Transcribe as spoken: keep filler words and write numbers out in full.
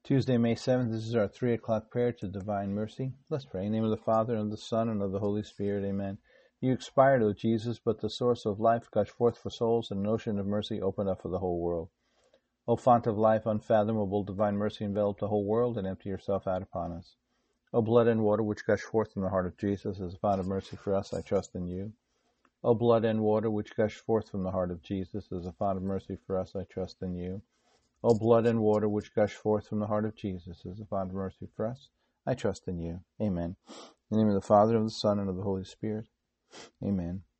Tuesday, May seventh, this is our three o'clock prayer to Divine Mercy. Let's pray. In the name of the Father, and of the Son, and of the Holy Spirit. Amen. You expired, O Jesus, but the source of life gushed forth for souls, and an ocean of mercy opened up for the whole world. O font of life, unfathomable divine mercy, envelop the whole world, and empty yourself out upon us. O blood and water which gush forth from the heart of Jesus as a font of mercy for us, I trust in you. O blood and water which gush forth from the heart of Jesus as a font of mercy for us, I trust in you. O blood and water which gush forth from the heart of Jesus as a font of mercy for us, I trust in you. Amen. In the name of the Father, and of the Son, and of the Holy Spirit. Amen.